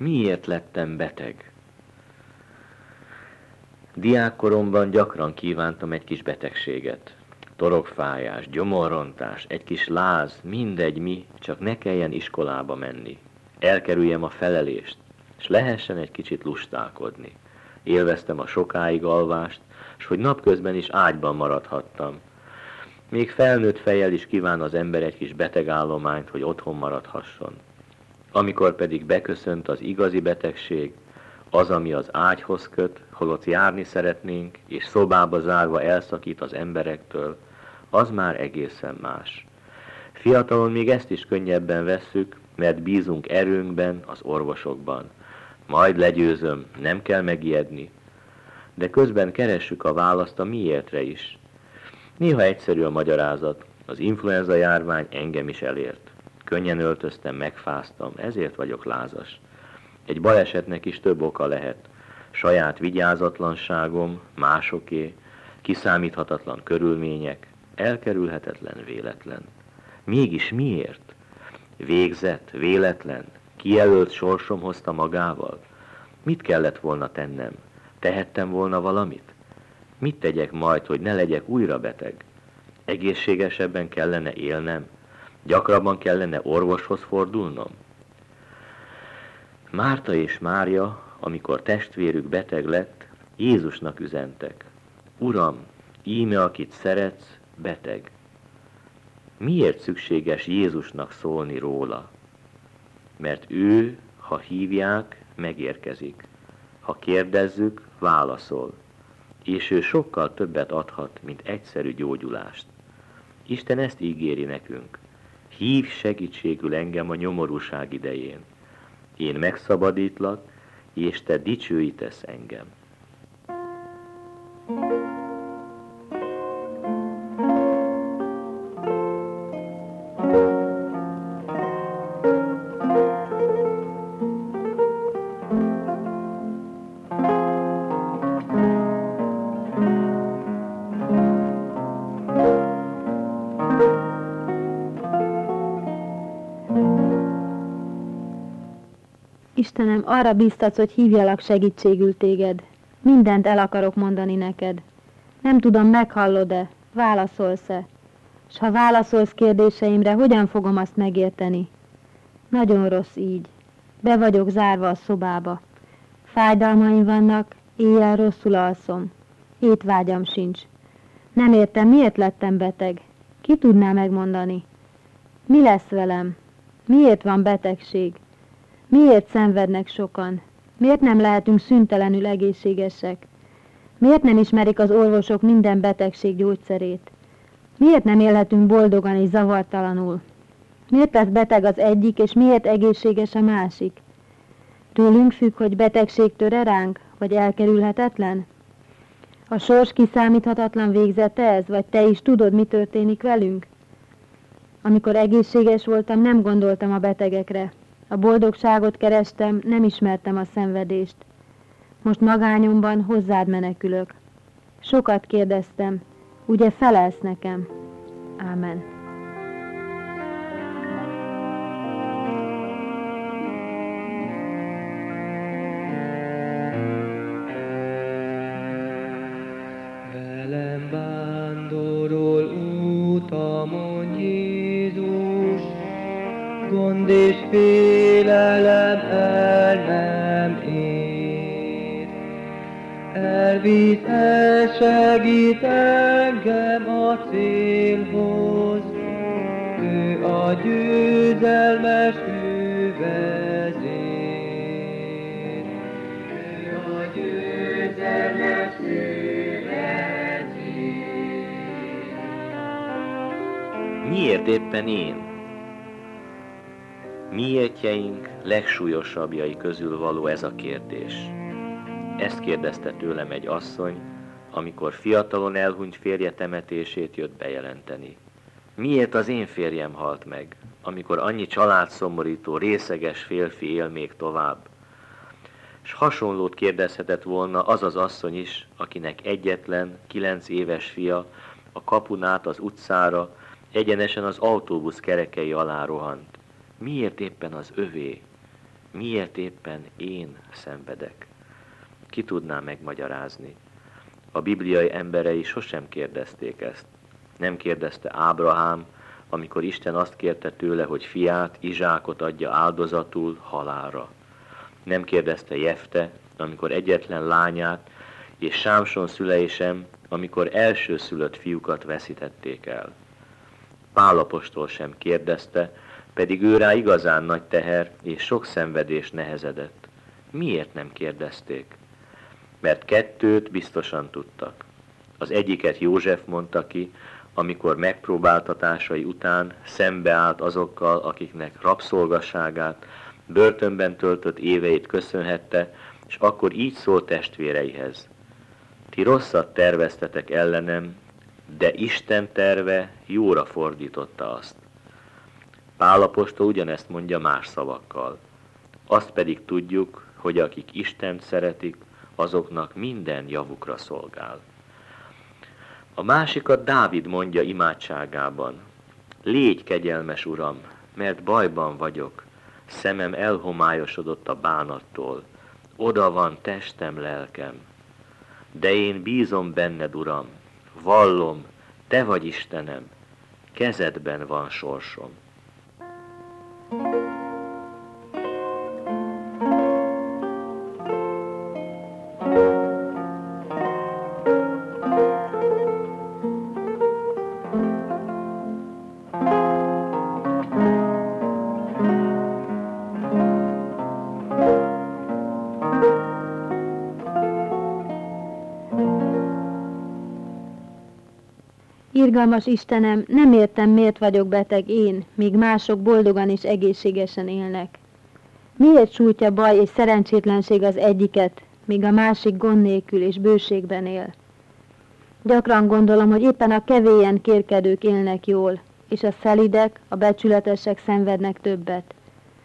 Miért lettem beteg? Diákkoromban gyakran kívántam egy kis betegséget. Torokfájás, gyomorrontás, egy kis láz, mindegy mi, csak ne kelljen iskolába menni. Elkerüljem a felelést, és lehessen egy kicsit lustálkodni. Élveztem a sokáig alvást, s hogy napközben is ágyban maradhattam. Még felnőtt fejjel is kíván az ember egy kis betegállományt, hogy otthon maradhasson. Amikor pedig beköszönt az igazi betegség, az, ami az ágyhoz köt, holott járni szeretnénk, és szobába zárva elszakít az emberektől, az már egészen más. Fiatalon még ezt is könnyebben vesszük, mert bízunk erőnkben, az orvosokban. Majd legyőzöm, nem kell megijedni. De közben keressük a választ a miértre is. Néha egyszerű a magyarázat, az influenza járvány engem is elért. Könnyen öltöztem, megfáztam, ezért vagyok lázas. Egy balesetnek is több oka lehet. Saját vigyázatlanságom, másoké, kiszámíthatatlan körülmények, elkerülhetetlen véletlen. Mégis miért? Végzett, véletlen, kijelölt sorsom hozta magával? Mit kellett volna tennem? Tehettem volna valamit? Mit tegyek majd, hogy ne legyek újra beteg? Egészségesebben kellene élnem? Gyakrabban kellene orvoshoz fordulnom? Márta és Mária, amikor testvérük beteg lett, Jézusnak üzentek. Uram, íme akit szeretsz, beteg. Miért szükséges Jézusnak szólni róla? Mert ő, ha hívják, megérkezik. Ha kérdezzük, válaszol. És ő sokkal többet adhat, mint egyszerű gyógyulást. Isten ezt ígéri nekünk. Hívj segítségül engem a nyomorúság idején. Én megszabadítlak, és te dicsőítesz engem. Istenem, arra bíztatsz, hogy hívjalak segítségül téged. Mindent el akarok mondani neked. Nem tudom, meghallod-e, válaszolsz-e. S ha válaszolsz kérdéseimre, hogyan fogom azt megérteni? Nagyon rossz így. Be vagyok zárva a szobába. Fájdalmaim vannak, éjjel rosszul alszom. Étvágyam sincs. Nem értem, miért lettem beteg. Ki tudná megmondani? Mi lesz velem? Miért van betegség? Miért szenvednek sokan? Miért nem lehetünk szüntelenül egészségesek? Miért nem ismerik az orvosok minden betegség gyógyszerét? Miért nem élhetünk boldogan és zavartalanul? Miért lesz beteg az egyik, és miért egészséges a másik? Tőlünk függ, hogy betegség tör-e ránk, vagy elkerülhetetlen? A sors kiszámíthatatlan végzete ez, vagy te is tudod, mi történik velünk? Amikor egészséges voltam, nem gondoltam a betegekre. A boldogságot kerestem, nem ismertem a szenvedést. Most magányomban hozzád menekülök. Sokat kérdeztem, ugye felelsz nekem? Ámen. Velem vándorol utamon Jézus, gond és félelem el nem ér. Elvisz, elsegít engem a célhoz, ő a győzelmes hűvezér. Ő a győzelmes hűvezér. Miért éppen én? Miértjeink legsúlyosabbjai közül való ez a kérdés. Ezt kérdezte tőlem egy asszony, amikor fiatalon elhunyt férje temetését jött bejelenteni. Miért az én férjem halt meg, amikor annyi családszomorító, részeges férfi él még tovább? S hasonlót kérdezhetett volna az az asszony is, akinek egyetlen, 9 éves fia a kapun át az utcára, egyenesen az autóbusz kerekei alá rohant. Miért éppen az övé? Miért éppen én szenvedek? Ki tudná megmagyarázni? A bibliai emberei sosem kérdezték ezt. Nem kérdezte Ábrahám, amikor Isten azt kérte tőle, hogy fiát, Izsákot adja áldozatul halálra. Nem kérdezte Jefte, amikor egyetlen lányát, és Sámson szülei sem, amikor elsőszülött fiúkat veszítették el. Pál apostol sem kérdezte, pedig őrá igazán nagy teher és sok szenvedés nehezedett. Miért nem kérdezték? Mert kettőt biztosan tudtak. Az egyiket József mondta ki, amikor megpróbáltatásai után szembeállt azokkal, akiknek rabszolgaságát, börtönben töltött éveit köszönhette, és akkor így szólt testvéreihez. Ti rosszat terveztetek ellenem, de Isten terve jóra fordította azt. Pál apostol ugyanezt mondja más szavakkal. Azt pedig tudjuk, hogy akik Istent szeretik, azoknak minden javukra szolgál. A másikat Dávid mondja imádságában. Légy kegyelmes, Uram, mert bajban vagyok, szemem elhomályosodott a bánattól, oda van testem, lelkem. De én bízom benned, Uram, vallom, te vagy Istenem, kezedben van sorsom. Irgalmas Istenem, nem értem, miért vagyok beteg én, míg mások boldogan és egészségesen élnek. Miért sújtja baj és szerencsétlenség az egyiket, míg a másik gond nélkül és bőségben él? Gyakran gondolom, hogy éppen a kevélyen kérkedők élnek jól, és a szelidek, a becsületesek szenvednek többet.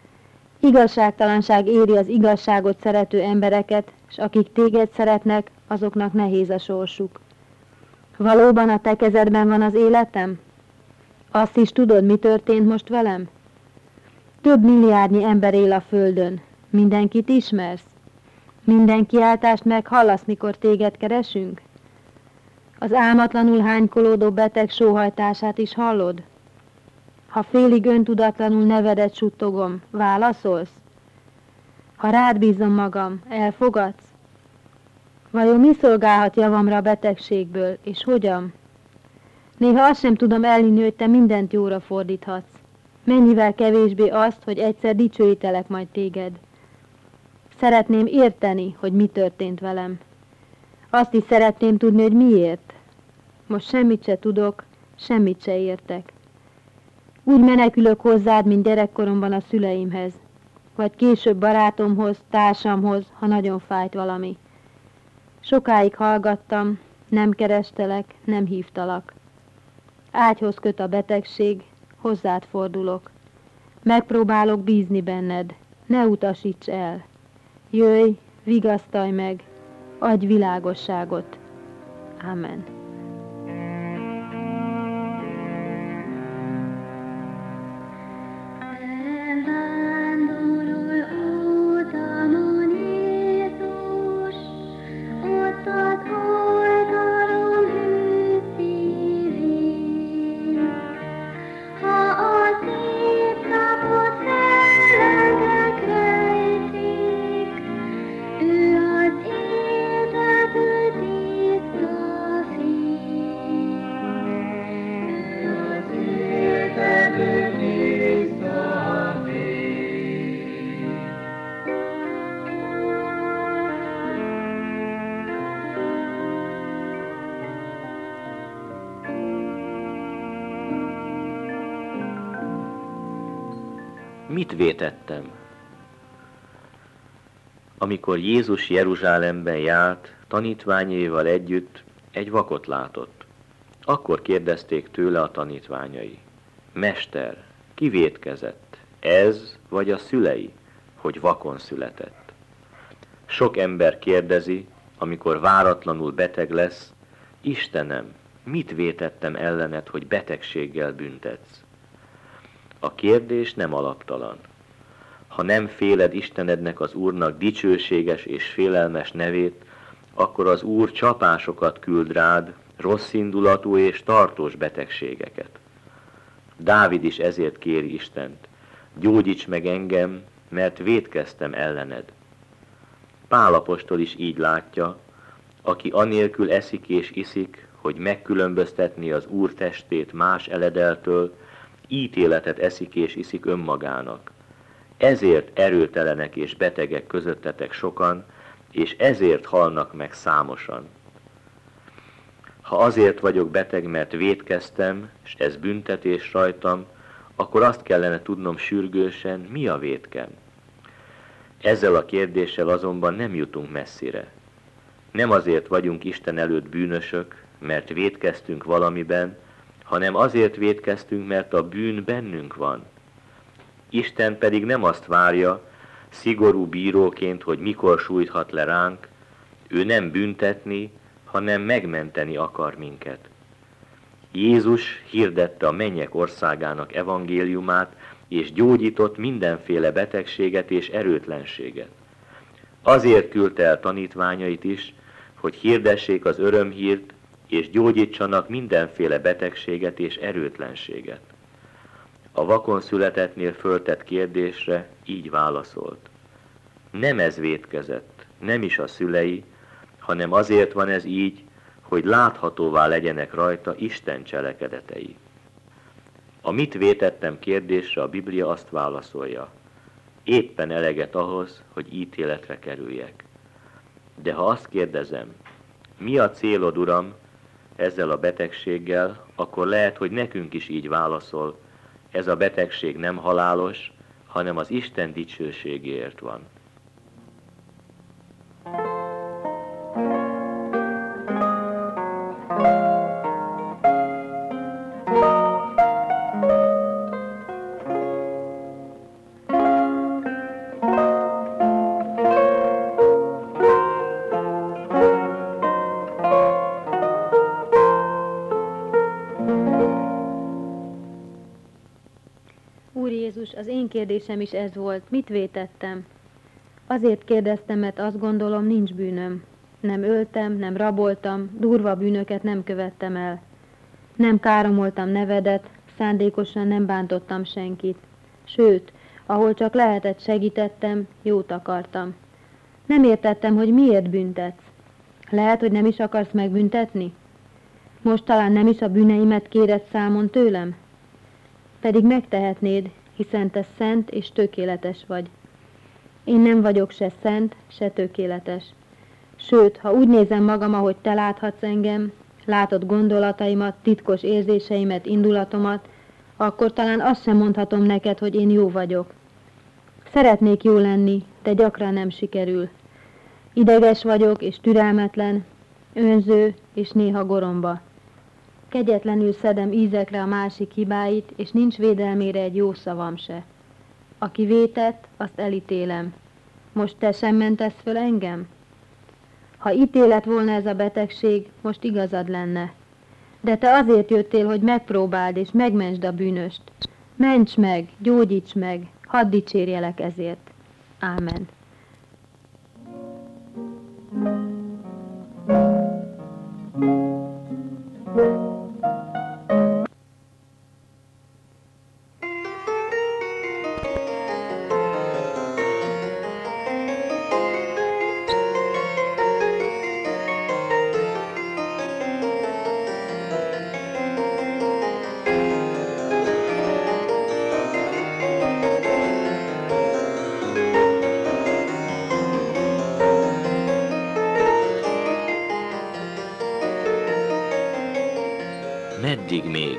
Igazságtalanság éri az igazságot szerető embereket, és akik téged szeretnek, azoknak nehéz a sorsuk. Valóban a te kezedben van az életem? Azt is tudod, mi történt most velem? Több milliárdnyi ember él a földön. Mindenkit ismersz? Minden kiáltást meghallasz, mikor téged keresünk? Az álmatlanul hánykolódó beteg sóhajtását is hallod? Ha félig öntudatlanul nevedet suttogom, válaszolsz? Ha rád bízom magam, elfogadsz? Vajon mi szolgálhat javamra a betegségből, és hogyan? Néha azt sem tudom elhinni, hogy te mindent jóra fordíthatsz. Mennyivel kevésbé azt, hogy egyszer dicsőítelek majd téged. Szeretném érteni, hogy mi történt velem. Azt is szeretném tudni, hogy miért. Most semmit se tudok, semmit se értek. Úgy menekülök hozzád, mint gyerekkoromban a szüleimhez, vagy később barátomhoz, társamhoz, ha nagyon fájt valami. Sokáig hallgattam, nem kerestelek, nem hívtalak. Ágyhoz köt a betegség, hozzád fordulok. Megpróbálok bízni benned, ne utasíts el. Jöjj, vigasztalj meg, adj világosságot. Amen. Mit vétettem? Amikor Jézus Jeruzsálemben járt, tanítványaival együtt egy vakot látott. Akkor kérdezték tőle a tanítványai: Mester, ki vétkezett, ez vagy a szülei, hogy vakon született? Sok ember kérdezi, amikor váratlanul beteg lesz: Istenem, mit vétettem ellened, hogy betegséggel büntetsz? A kérdés nem alaptalan. Ha nem féled Istenednek, az Úrnak dicsőséges és félelmes nevét, akkor az Úr csapásokat küld rád, rosszindulatú és tartós betegségeket. Dávid is ezért kéri Istent: gyógyíts meg engem, mert vétkeztem ellened. Pál apostol is így látja: aki anélkül eszik és iszik, hogy megkülönböztetni az Úr testét más eledeltől, ítéletet eszik és iszik önmagának. Ezért erőtelenek és betegek közöttetek sokan, és ezért halnak meg számosan. Ha azért vagyok beteg, mert vétkeztem, és ez büntetés rajtam, akkor azt kellene tudnom sürgősen, mi a vétkem. Ezzel a kérdéssel azonban nem jutunk messzire. Nem azért vagyunk Isten előtt bűnösök, mert vétkeztünk valamiben, hanem azért vétkeztünk, mert a bűn bennünk van. Isten pedig nem azt várja, szigorú bíróként, hogy mikor sújthat le ránk, ő nem büntetni, hanem megmenteni akar minket. Jézus hirdette a mennyek országának evangéliumát, és gyógyított mindenféle betegséget és erőtlenséget. Azért küldte el tanítványait is, hogy hirdessék az örömhírt, és gyógyítsanak mindenféle betegséget és erőtlenséget. A vakon születettnél föltett kérdésre így válaszolt: nem ez vétkezett, nem is a szülei, hanem azért van ez így, hogy láthatóvá legyenek rajta Isten cselekedetei. A mit vétettem kérdésre a Biblia azt válaszolja: éppen eleget ahhoz, hogy ítéletre kerüljek. De ha azt kérdezem, mi a célod, Uram, ezzel a betegséggel, akkor lehet, hogy nekünk is így válaszol: ez a betegség nem halálos, hanem az Isten dicsőségéért van. Úr Jézus, az én kérdésem is ez volt: mit vétettem? Azért kérdeztem, mert azt gondolom, nincs bűnöm. Nem öltem, nem raboltam, durva bűnöket nem követtem el. Nem káromoltam nevedet, szándékosan nem bántottam senkit. Sőt, ahol csak lehetett, segítettem, jót akartam. Nem értettem, hogy miért büntetsz. Lehet, hogy nem is akarsz megbüntetni? Most talán nem is a bűneimet kéred számon tőlem? Pedig megtehetnéd, hiszen te szent és tökéletes vagy. Én nem vagyok se szent, se tökéletes. Sőt, ha úgy nézem magam, ahogy te láthatsz engem, látod gondolataimat, titkos érzéseimet, indulatomat, akkor talán azt sem mondhatom neked, hogy én jó vagyok. Szeretnék jó lenni, de gyakran nem sikerül. Ideges vagyok és türelmetlen, önző és néha goromba. Kegyetlenül szedem ízekre a másik hibáit, és nincs védelmére egy jó szavam se. Aki vétett, azt elítélem. Most te sem mentesz föl engem? Ha ítélet volna ez a betegség, most igazad lenne. De te azért jöttél, hogy megpróbáld és megmentsd a bűnöst. Ments meg, gyógyíts meg, hadd dicsérjelek ezért. Ámen. Meddig még?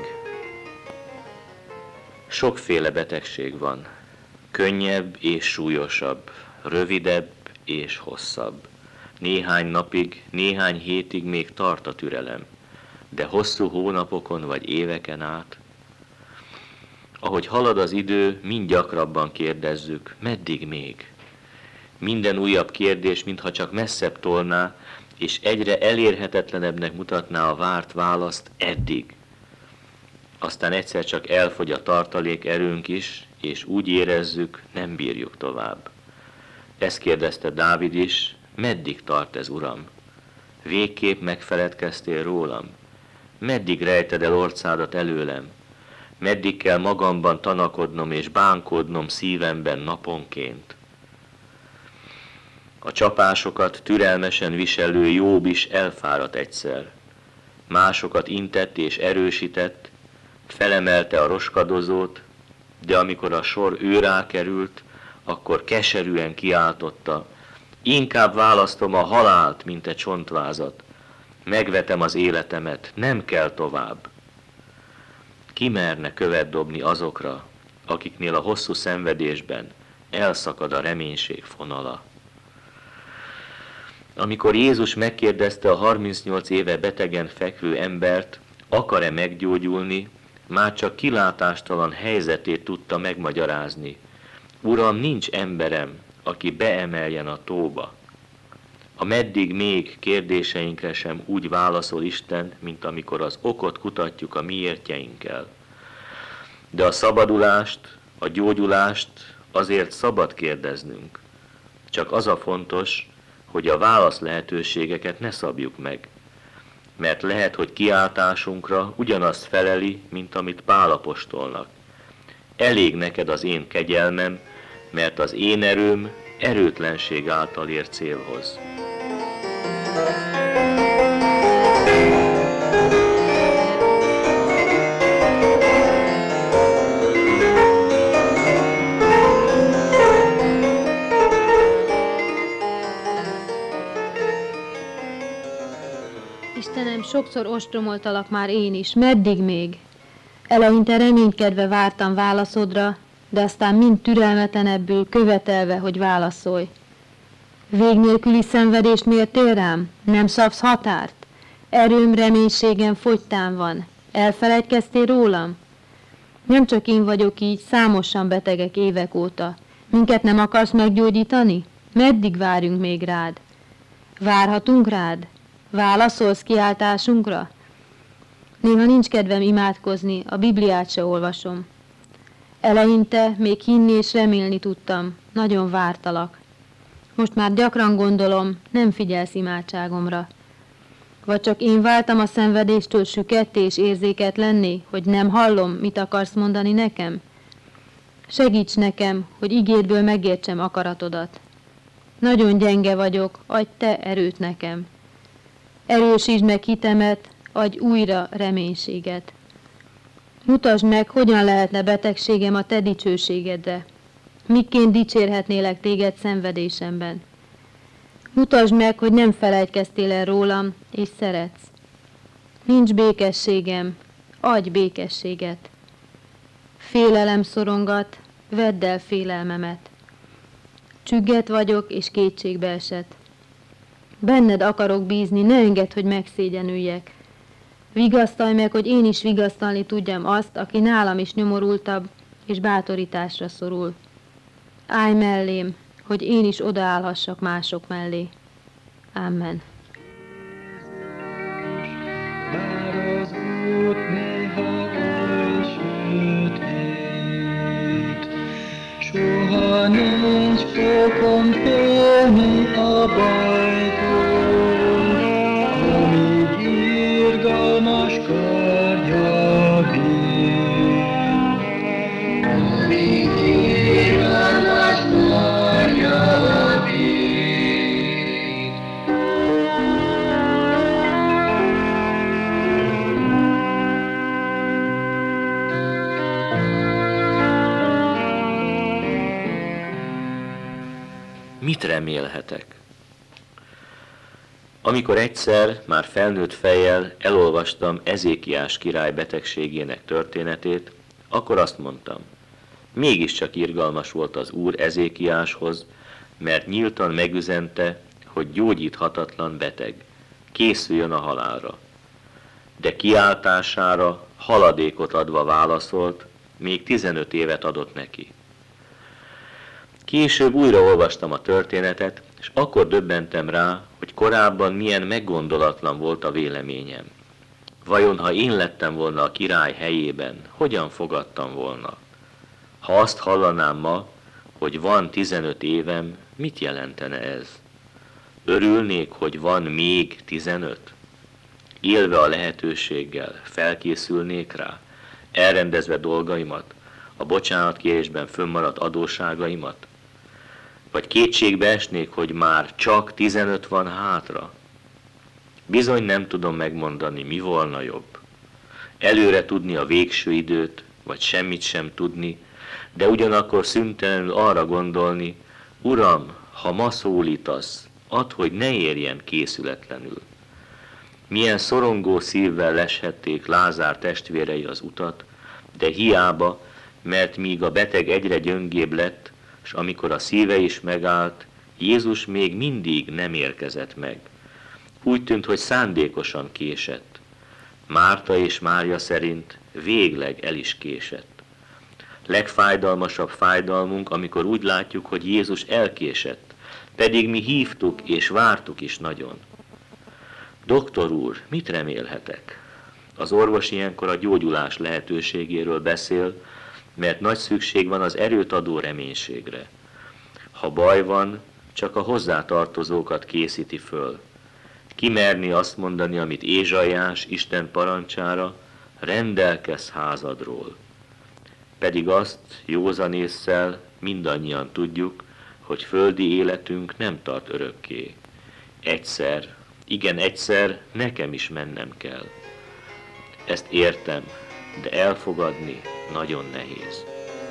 Sokféle betegség van. Könnyebb és súlyosabb, rövidebb és hosszabb. Néhány napig, néhány hétig még tart a türelem, de hosszú hónapokon vagy éveken át. Ahogy halad az idő, mind gyakrabban kérdezzük, meddig még? Minden újabb kérdés, mintha csak messzebb tolná, és egyre elérhetetlenebbnek mutatná a várt választ: eddig. Aztán egyszer csak elfogy a tartalék erőnk is, és úgy érezzük, nem bírjuk tovább. Ezt kérdezte Dávid is, meddig tart ez, Uram? Végképp megfeledkeztél rólam? Meddig rejted el orcádat előlem? Meddig kell magamban tanakodnom és bánkodnom szívemben naponként? A csapásokat türelmesen viselő Jób is elfáradt egyszer. Másokat intett és erősített, felemelte a roskadozót, de amikor a sor őrá került, akkor keserűen kiáltotta, inkább választom a halált, mint egy csontvázat. Megvetem az életemet, nem kell tovább. Ki merne követ dobni azokra, akiknél a hosszú szenvedésben elszakad a reménység fonala? Amikor Jézus megkérdezte a 38 éve betegen fekvő embert, akar-e meggyógyulni, már csak kilátástalan helyzetét tudta megmagyarázni. Uram, nincs emberem, aki beemeljen a tóba. A meddig még kérdéseinkre sem úgy válaszol Isten, mint amikor az okot kutatjuk a miértjeinkkel. De a szabadulást, a gyógyulást azért szabad kérdeznünk. Csak az a fontos, hogy a válasz lehetőségeket ne szabjuk meg. Mert lehet, hogy kiáltásunkra ugyanazt feleli, mint amit Pál apostolnak. Elég neked az én kegyelmem, mert az én erőm erőtlenség által ér célhoz. Istenem, sokszor ostromoltalak már én is, meddig még? Eleinte reménykedve vártam válaszodra, de aztán mind türelmetlenebbül követelve, hogy válaszolj. Vég nélküli szenvedést mértél rám? Nem szabsz határt? Erőm, reménységem fogytán van. Elfelejtkeztél rólam? Nem csak én vagyok így, számosan betegek évek óta. Minket nem akarsz meggyógyítani? Meddig várjunk még rád? Várhatunk rád? Válaszolsz kiáltásunkra? Néha nincs kedvem imádkozni, a Bibliát se olvasom. Eleinte még hinni és remélni tudtam, nagyon vártalak. Most már gyakran gondolom, nem figyelsz imádságomra. Vagy csak én váltam a szenvedéstől süketté és érzéketlenné, hogy nem hallom, mit akarsz mondani nekem? Segíts nekem, hogy igédből megértsem akaratodat. Nagyon gyenge vagyok, adj te erőt nekem. Erősítsd meg hitemet, adj újra reménységet. Mutasd meg, hogyan lehetne betegségem a te dicsőségedre. Miként dicsérhetnélek téged szenvedésemben. Mutasd meg, hogy nem felejtkeztél el rólam, és szeretsz. Nincs békességem, adj békességet. Félelem szorongat, vedd el félelmemet. Csügget vagyok, és kétségbe esett. Benned akarok bízni, ne engedd, hogy megszégyenüljek. Vigasztalj meg, hogy én is vigasztalni tudjam azt, aki nálam is nyomorultabb, és bátorításra szorul. Állj mellém, hogy én is odaállhassak mások mellé. Amen. Bár az út néha oly sötét, soha nincs fokom félni a bajtól, amíg irgalmas kardja véd. Amíg irgalmas kardja véd. Mit remélhetek? Amikor egyszer, már felnőtt fejjel elolvastam Ezékiás király betegségének történetét, akkor azt mondtam, mégiscsak irgalmas volt az Úr Ezékiáshoz, mert nyíltan megüzente, hogy gyógyíthatatlan beteg, készüljön a halálra. De kiáltására haladékot adva válaszolt, még 15 évet adott neki. Később újra olvastam a történetet, és akkor döbbentem rá, hogy korábban milyen meggondolatlan volt a véleményem. Vajon, ha én lettem volna a király helyében, hogyan fogadtam volna? Ha azt hallanám ma, hogy van 15 évem, mit jelentene ez? Örülnék, hogy van még 15? Élve a lehetőséggel, felkészülnék rá, elrendezve dolgaimat, a bocsánatkérésben fönnmaradt adósságaimat? Vagy kétségbe esnék, hogy már csak 15 van hátra? Bizony nem tudom megmondani, mi volna jobb. Előre tudni a végső időt, vagy semmit sem tudni, de ugyanakkor szüntelenül arra gondolni, Uram, ha ma szólítasz, add, hogy ne érjen készületlenül. Milyen szorongó szívvel leshették Lázár testvérei az utat, de hiába, mert míg a beteg egyre gyöngébb lett, s amikor a szíve is megállt, Jézus még mindig nem érkezett meg. Úgy tűnt, hogy szándékosan késett. Márta és Mária szerint végleg el is késett. Legfájdalmasabb fájdalmunk, amikor úgy látjuk, hogy Jézus elkésett, pedig mi hívtuk és vártuk is nagyon. Doktor úr, mit remélhetek? Az orvos ilyenkor a gyógyulás lehetőségéről beszél, mert nagy szükség van az erőt adó reménységre. Ha baj van, csak a hozzátartozókat készíti föl. Kimerni azt mondani, amit Ézsaiás Isten parancsára, rendelkezz házadról. Pedig azt józan ésszel mindannyian tudjuk, hogy földi életünk nem tart örökké. Egyszer, igen egyszer nekem is mennem kell. Ezt értem, de elfogadni nagyon nehéz.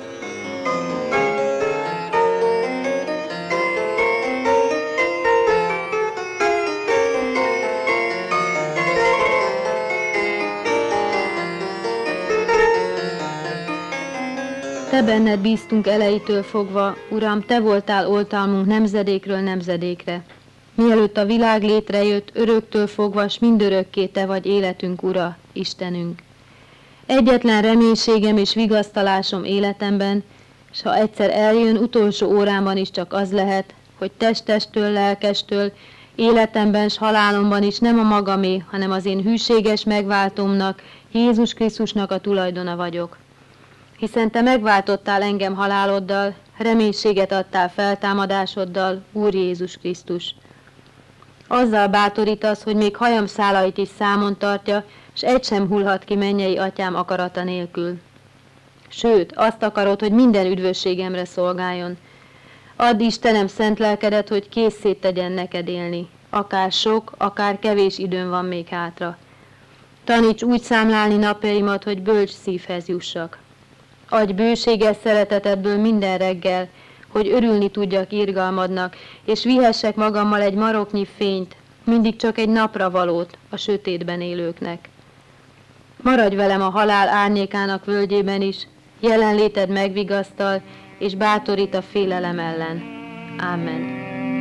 Te benned bíztunk elejétől fogva, Uram, Te voltál oltalmunk nemzedékről nemzedékre. Mielőtt a világ létrejött, öröktől fogva, s mindörökké Te vagy életünk, Ura, Istenünk. Egyetlen reménységem és vigasztalásom életemben, s ha egyszer eljön, utolsó órámban is csak az lehet, hogy testestől, lelkestől, életemben s halálomban is nem a magamé, hanem az én hűséges megváltómnak, Jézus Krisztusnak a tulajdona vagyok. Hiszen Te megváltottál engem haláloddal, reménységet adtál feltámadásoddal, Úr Jézus Krisztus. Azzal bátorítasz, hogy még hajam szálait is számon tartja, s egy sem hullhat ki mennyei atyám akarata nélkül. Sőt, azt akarod, hogy minden üdvösségemre szolgáljon. Add Istenem szent lelkedet, hogy készszé tegyen neked élni. Akár sok, akár kevés időm van még hátra. Taníts úgy számlálni napjaimat, hogy bölcs szívhez jussak. Adj bőséges szeretetedből minden reggel, hogy örülni tudjak irgalmadnak, és vihessek magammal egy maroknyi fényt, mindig csak egy napra valót a sötétben élőknek. Maradj velem a halál árnyékának völgyében is, jelenléted megvigasztal, és bátorít a félelem ellen. Ámen.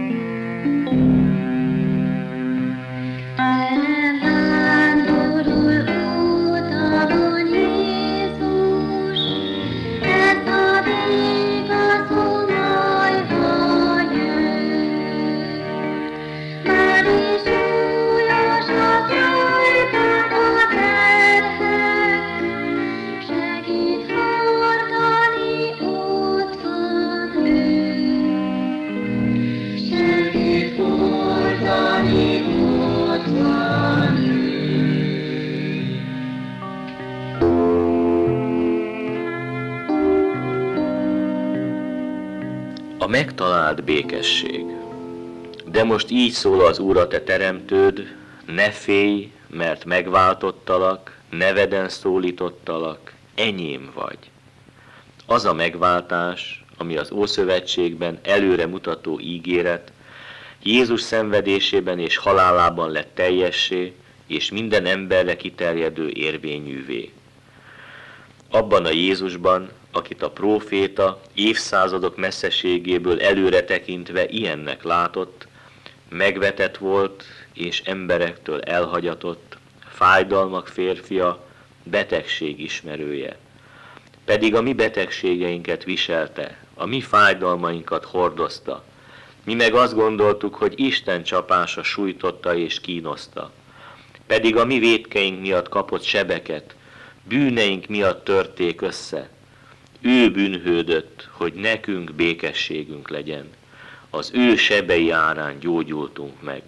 Megtalált békesség. De most így szól az Úr, a te teremtőd, ne félj, mert megváltottalak, neveden szólítottalak, enyém vagy. Az a megváltás, ami az Ószövetségben előre mutató ígéret, Jézus szenvedésében és halálában lett teljessé, és minden emberre kiterjedő érvényűvé. Abban a Jézusban, akit a próféta évszázadok messzeségéből előre tekintve ilyennek látott, megvetett volt és emberektől elhagyatott, fájdalmak férfia, betegség ismerője. Pedig a mi betegségeinket viselte, a mi fájdalmainkat hordozta. Mi meg azt gondoltuk, hogy Isten csapása sújtotta és kínoszta. Pedig a mi vétkeink miatt kapott sebeket, bűneink miatt törték össze. Ő bűnhődött, hogy nekünk békességünk legyen. Az ő sebei árán gyógyultunk meg.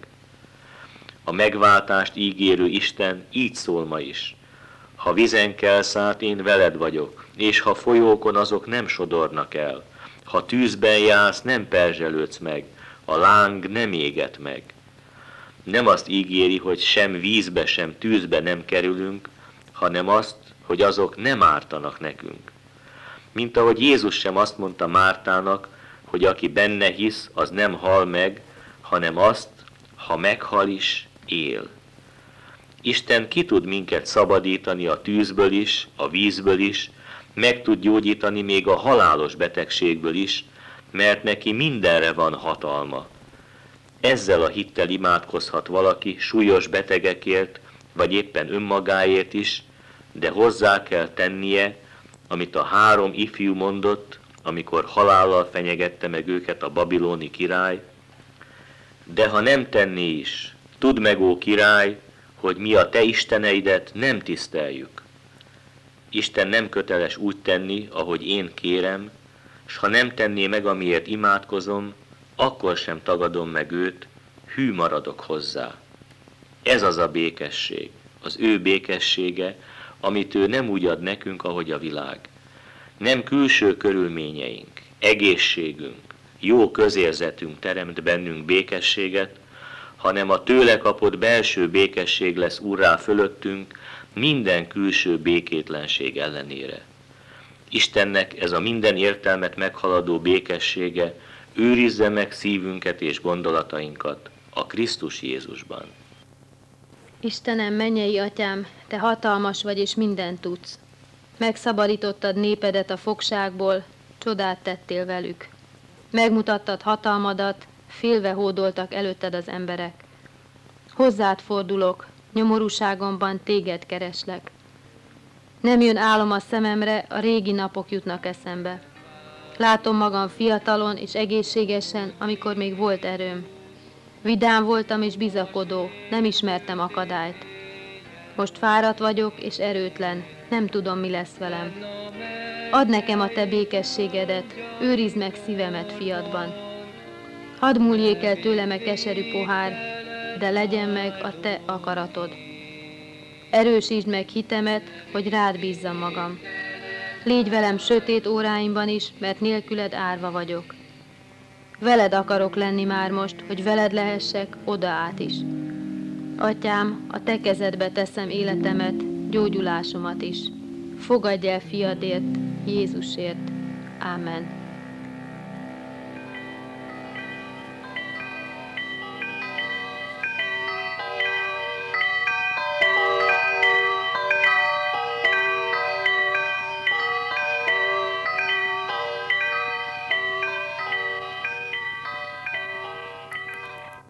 A megváltást ígérő Isten így szól ma is. Ha vizen kelsz át, én veled vagyok, és ha folyókon, azok nem sodornak el. Ha tűzben jársz, nem perzselődsz meg, a láng nem éget meg. Nem azt ígéri, hogy sem vízbe, sem tűzbe nem kerülünk, hanem azt, hogy azok nem ártanak nekünk. Mint ahogy Jézus sem azt mondta Mártának, hogy aki benne hisz, az nem hal meg, hanem azt, ha meghal is, él. Isten ki tud minket szabadítani a tűzből is, a vízből is, meg tud gyógyítani még a halálos betegségből is, mert neki mindenre van hatalma. Ezzel a hittel imádkozhat valaki súlyos betegekért, vagy éppen önmagáért is, de hozzá kell tennie, amit a 3 ifjú mondott, amikor halállal fenyegette meg őket a babiloni király. De ha nem tenné is, tudd meg, ó király, hogy mi a te isteneidet nem tiszteljük. Isten nem köteles úgy tenni, ahogy én kérem, s ha nem tenné meg, amiért imádkozom, akkor sem tagadom meg őt, hű maradok hozzá. Ez az a békesség, az ő békessége, amit ő nem úgy ad nekünk, ahogy a világ. Nem külső körülményeink, egészségünk, jó közérzetünk teremt bennünk békességet, hanem a tőle kapott belső békesség lesz urrá fölöttünk minden külső békétlenség ellenére. Istennek ez a minden értelmet meghaladó békessége őrizze meg szívünket és gondolatainkat a Krisztus Jézusban. Istenem, mennyei atyám, te hatalmas vagy és mindent tudsz. Megszabadítottad népedet a fogságból, csodát tettél velük. Megmutattad hatalmadat, félve hódoltak előtted az emberek. Hozzád fordulok, nyomorúságomban téged kereslek. Nem jön álom a szememre, a régi napok jutnak eszembe. Látom magam fiatalon és egészségesen, amikor még volt erőm. Vidám voltam és bizakodó, nem ismertem akadályt. Most fáradt vagyok és erőtlen, nem tudom, mi lesz velem. Add nekem a te békességedet, őrizd meg szívemet fiadban. Hadd múljék el tőlem a keserű pohár, de legyen meg a te akaratod. Erősítsd meg hitemet, hogy rád bízzam magam. Légy velem sötét óráimban is, mert nélküled árva vagyok. Veled akarok lenni már most, hogy veled lehessek oda át is. Atyám, a te kezedbe teszem életemet, gyógyulásomat is. Fogadj el fiadért, Jézusért. Ámen.